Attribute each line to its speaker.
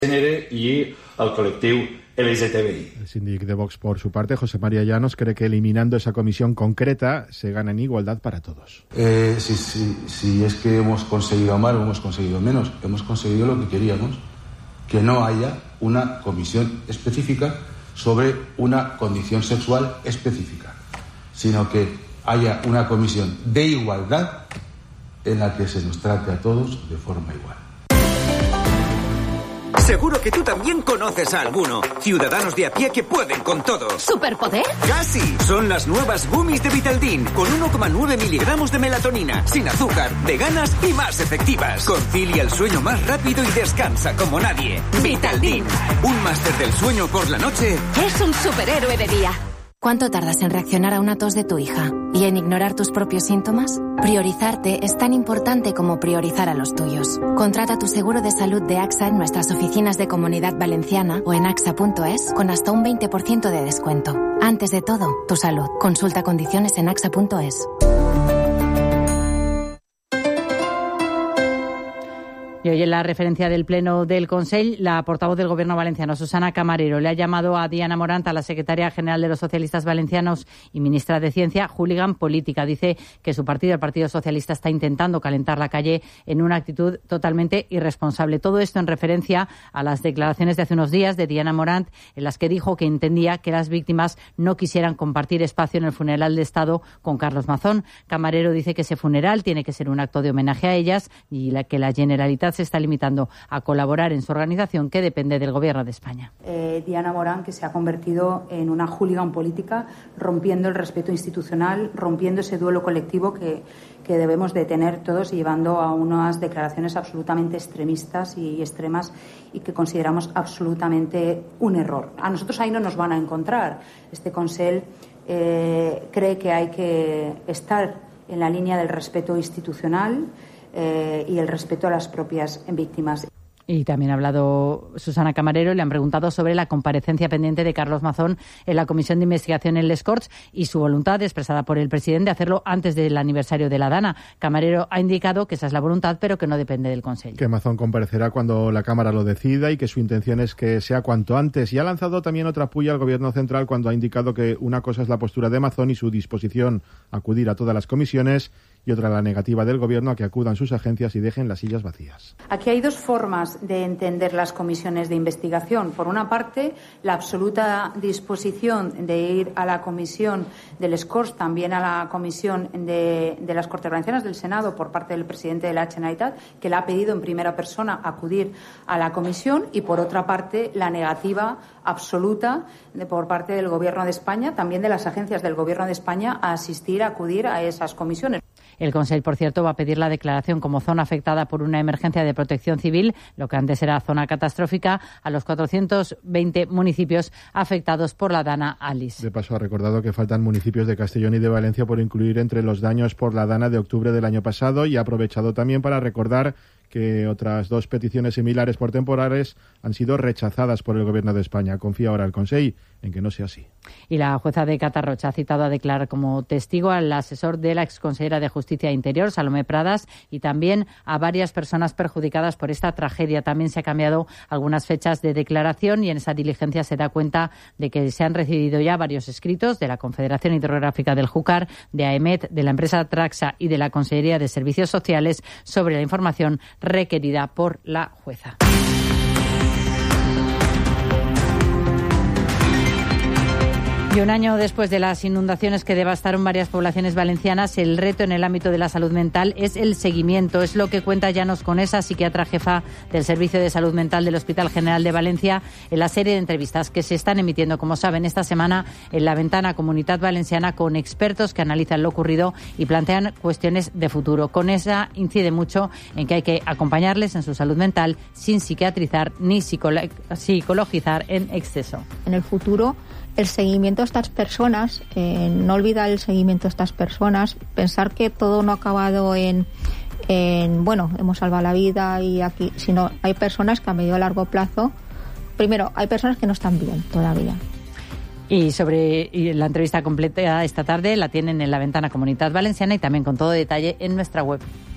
Speaker 1: gènere i el col·lectiu LGTBI.
Speaker 2: El síndic de Vox, por su parte, José María Llanos, cree que eliminando esa comisión concreta se gana en igualdad para todos.
Speaker 3: Si es que hemos conseguido más o hemos conseguido menos, hemos conseguido lo que queríamos, que no haya una comisión específica sobre una condición sexual específica, sino que haya una comisión de igualdad en la que se nos trate a todos de forma igual.
Speaker 4: Seguro que tú también conoces a alguno. Ciudadanos de a pie que pueden con todo.
Speaker 5: ¿Superpoder?
Speaker 4: ¡Casi! Son las nuevas gummies de Vitaldin, con 1,9 miligramos de melatonina, sin azúcar, veganas y más efectivas. Concilia el sueño más rápido y descansa como nadie. Vitaldin, un máster del sueño por la noche.
Speaker 5: Es un superhéroe de día.
Speaker 6: ¿Cuánto tardas en reaccionar a una tos de tu hija? ¿Y en ignorar tus propios síntomas? Priorizarte es tan importante como priorizar a los tuyos. Contrata tu seguro de salud de AXA en nuestras oficinas de Comunidad Valenciana o en axa.es con hasta un 20% de descuento. Antes de todo, tu salud. Consulta condiciones en axa.es.
Speaker 7: Y hoy en la referencia del Pleno del Consell, la portavoz del Gobierno valenciano, Susana Camarero, le ha llamado a Diana Morant, la secretaria general de los socialistas valencianos y ministra de Ciencia, hooligan política. Dice que su partido, el Partido Socialista, está intentando calentar la calle en una actitud totalmente irresponsable. Todo esto en referencia a las declaraciones de hace unos días de Diana Morant, en las que dijo que entendía que las víctimas no quisieran compartir espacio en el funeral de Estado con Carlos Mazón. Camarero dice que ese funeral tiene que ser un acto de homenaje a ellas y que la Generalitat se está limitando a colaborar en su organización, que depende del Gobierno de España.
Speaker 8: Diana Morant, que se ha convertido en una hooligan política, rompiendo el respeto institucional, rompiendo ese duelo colectivo que debemos de tener todos y llevando a unas declaraciones absolutamente extremistas y extremas y que consideramos absolutamente un error. A nosotros ahí no nos van a encontrar. Este Consell cree que hay que estar en la línea del respeto institucional y el respeto a las propias víctimas.
Speaker 7: Y también ha hablado Susana Camarero, le han preguntado sobre la comparecencia pendiente de Carlos Mazón en la Comisión de Investigación en Les Corts y su voluntad, expresada por el presidente, de hacerlo antes del aniversario de la Dana. Camarero ha indicado que esa es la voluntad, pero que no depende del Consell.
Speaker 2: Que Mazón comparecerá cuando la Cámara lo decida y que su intención es que sea cuanto antes. Y ha lanzado también otra puya al Gobierno central cuando ha indicado que una cosa es la postura de Mazón y su disposición a acudir a todas las comisiones y otra la negativa del Gobierno a que acudan sus agencias y dejen las sillas vacías.
Speaker 8: Aquí hay dos formas de entender las comisiones de investigación. Por una parte, la absoluta disposición de ir a la comisión del Corts, también a la comisión de las Cortes Valencianas del Senado por parte del presidente de la Generalitat, que le ha pedido en primera persona acudir a la comisión, y por otra parte, la negativa absoluta por parte del Gobierno de España, también de las agencias del Gobierno de España, a asistir, a acudir a esas comisiones.
Speaker 7: El Consell, por cierto, va a pedir la declaración como zona afectada por una emergencia de protección civil, lo que antes era zona catastrófica, a los 420 municipios afectados por la Dana Alice.
Speaker 2: De paso, ha recordado que faltan municipios de Castellón y de Valencia por incluir entre los daños por la Dana de octubre del año pasado, y ha aprovechado también para recordar que otras dos peticiones similares por temporales han sido rechazadas por el Gobierno de España. Confía ahora el Consell en que no sea así.
Speaker 7: Y la jueza de Catarroja ha citado a declarar como testigo al asesor de la exconsellera de Justicia e Interior, Salomé Pradas, y también a varias personas perjudicadas por esta tragedia. También se han cambiado algunas fechas de declaración y en esa diligencia se da cuenta de que se han recibido ya varios escritos de la Confederación Hidrográfica del Júcar, de AEMET, de la empresa Traxa y de la Consellería de Servicios Sociales sobre la información requerida por la jueza. Y un año después de las inundaciones que devastaron varias poblaciones valencianas, el reto en el ámbito de la salud mental es el seguimiento. Es lo que cuenta Llanos Conesa, psiquiatra jefa del Servicio de Salud Mental del Hospital General de Valencia, en la serie de entrevistas que se están emitiendo, como saben, esta semana en la ventana Comunitat Valenciana, con expertos que analizan lo ocurrido y plantean cuestiones de futuro. Conesa incide mucho en que hay que acompañarles en su salud mental sin psiquiatrizar ni psicologizar en exceso.
Speaker 9: En el futuro, el seguimiento a estas personas, no olvidar el seguimiento a estas personas, pensar que todo no ha acabado en bueno, hemos salvado la vida y aquí, sino hay personas que a medio y largo plazo, primero, hay personas que no están bien todavía.
Speaker 7: Y la entrevista completa esta tarde la tienen en la ventana Comunitat Valenciana y también con todo detalle en nuestra web.